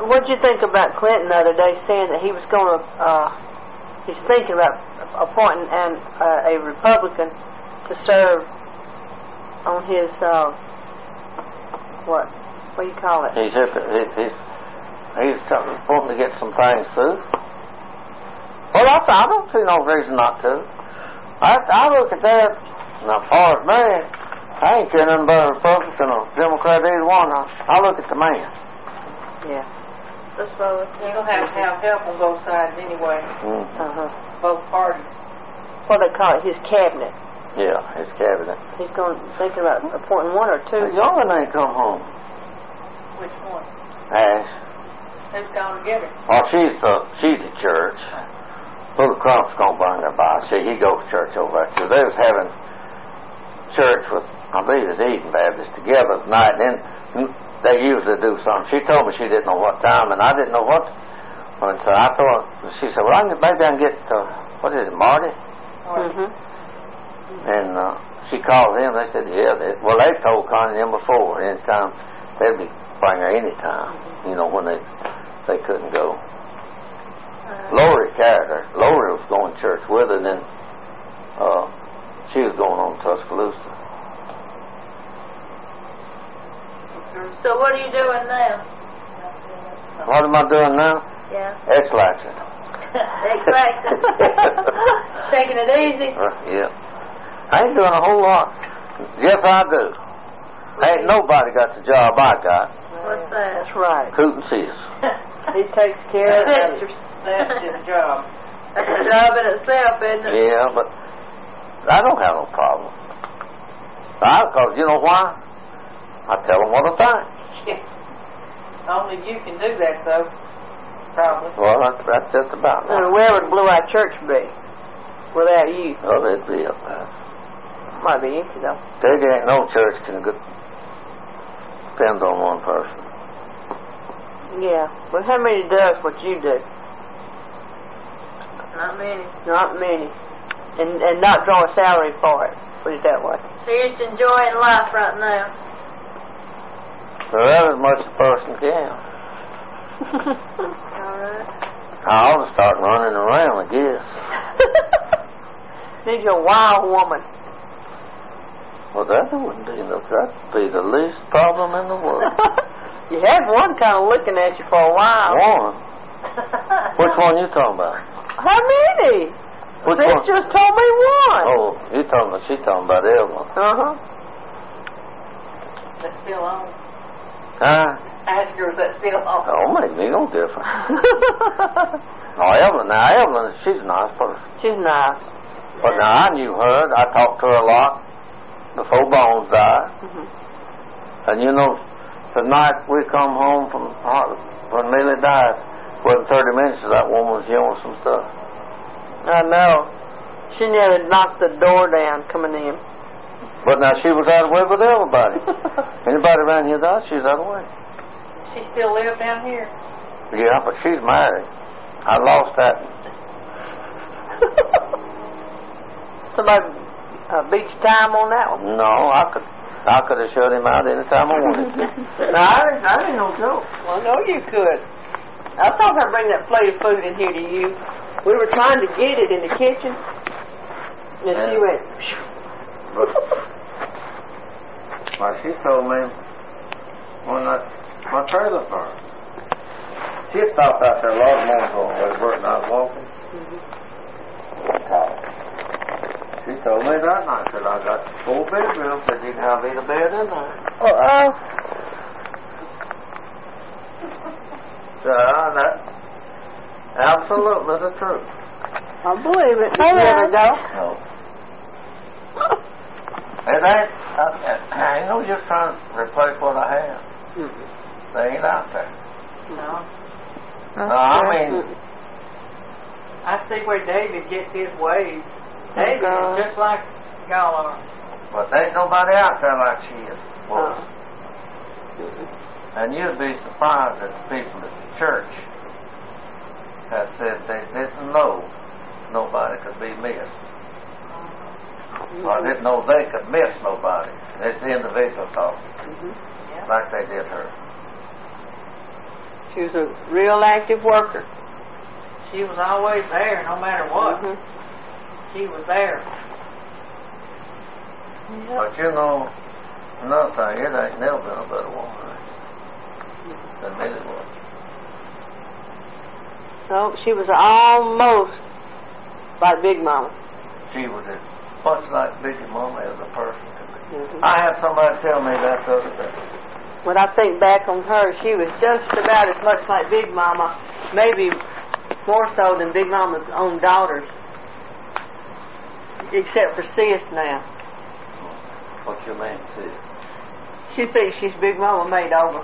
What did you think about Clinton the other day saying that he was going to, he's thinking about appointing a Republican to serve on his, what do you call it? He's wanting to get some things through. Well, I don't see no reason not to. I look at that, and as far as me, I ain't caring nothing about a Republican or Democrat, either one. I look at the man. Yeah. That's probably. You're going to have help on both sides anyway. Both parties. What do they call it? His cabinet. Yeah, his cabinet. He's thinking about appointing one or two. The young'un ain't come home. Which one? Ash. Who's going to get her? Well, she's at church. Brother Crump's going to bring her by. See, he goes to church over there, too. They was having church with, I believe it was Eden Baptist, together tonight, and then they usually do something. She told me she didn't know what time, and I didn't know what. And so I thought, she said, well, maybe I can get, what is it, Marty? And she called him. They said, yeah. Well, they've told Connie them before. Anytime, they'd be bring her anytime, when they couldn't go. Lori carried her. Lori was going to church with her, and then she was going on to Tuscaloosa. So what are you doing now? What am I doing now? Yeah. X-laxing. X-laxing. Taking it easy. Yeah. I ain't doing a whole lot. Yes, I do. Ain't nobody got the job I got. What's that? That's right. Cootin' Sis. He takes care of That's his job. That's a job in itself, isn't it? Yeah, but I don't have no problem. Because you know why? I tell them what I think. Only you can do that, though. Probably. Well, that's just about it. Where would Blue Eye Church be without you? Oh, they'd be up there. Might be empty, though. There ain't no church can depend on one person. Yeah. But how many does what you do? Not many. Not many. And not draw a salary for it. Put it that way. So you're just enjoying life right now. Well, that as much as a person can. Alright. I ought to start running around, I guess. Need your wild woman. Well, that wouldn't be that'd be the least problem in the world. You had one kind of looking at you for a while. One? Which one you talking about? How many? Which Sis one? just told me one. Oh, she's talking about Evelyn. That's still on. Huh? Ask her if that's still on. Oh, make me no difference. Oh, Evelyn, she's a nice person. She's nice. But now, I knew her. I talked to her a lot before Bones died. And the night we come home when Millie died, within 30 minutes that woman was yelling some stuff. I know. She nearly knocked the door down coming in. But now she was out of the way with everybody. Anybody around here died, she's out of the way. She still live down here? Yeah, but she's married. I lost that. Somebody beat your time on that one? No, I could have shut him out any time I wanted to. No, I ain't no joke. Well, no, you could. I thought I'd bring that plate of food in here to you. We were trying to get it in the kitchen, and she went. Well, she told me when my trailer burned. She stopped out there a lot of mornings when Bert and I was walking. She told me that night that I got 4 bedrooms, that you can have either bed in there. So that's absolutely the truth. I believe it. Did you ever go? No. I ain't no just trying to replace what I have. They ain't out there. No. No, I mean, I see where David gets his ways. David is just like y'all are. but there ain't nobody out there like she is. And you'd be surprised at the people at the church that said they didn't know nobody could be missed. Or didn't know they could miss nobody. It's the individual talking. Like they did her. She She was a real active worker. She was always there, no matter what. Mhm. She was there. But you know, another thing, it ain't never been a better woman than Millie was. So she was almost like Big Mama. She was as much like Biggie Mama as a person could be. Mhm. I had somebody tell me that the other day. When I think back on her, she was just about as much like Big Mama, maybe more so than Big Mama's own daughters, except for Sis now. What you mean, sis? She thinks she's Big Mama made over.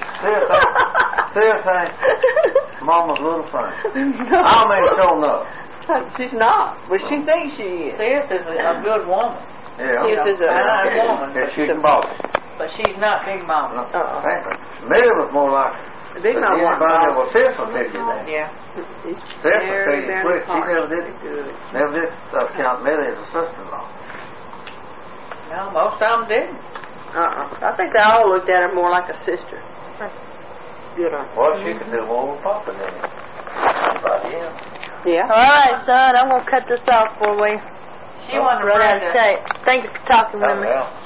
Sis ain't Mama's little friend. I mean, sure enough. She's not, but she thinks she is. Sis is a good woman. Yeah. Sis is a fine woman, Yeah, she's a boss. but she's not Big Mama. Millie was more like Big Mama wasn't anybody boss. was Sis will tell you that. Yeah. Sis will tell you quick. She never did count Millie as a sister-in-law. No, most of them didn't. I think they all looked at her more like a sister. Good on. Well, she could do more with Papa than anybody else. Yeah. All right, son, I'm going to cut this off for we She wasn't run out afraid of to. tape. Thank you for talking with me. Well,